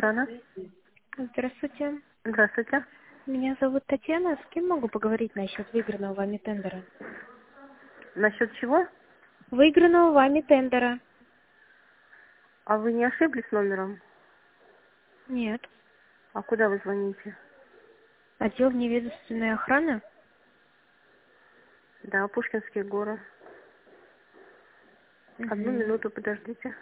охрана. Здравствуйте. Здравствуйте. Меня зовут Татьяна. С кем могу поговорить насчет выигранного вами тендера? Насчет чего? Выигранного вами тендера. А вы не ошиблись номером? Нет. А куда вы звоните? Отдел неведомственной охраны? Да, Пушкинские горы. Одну Угу. минуту, подождите.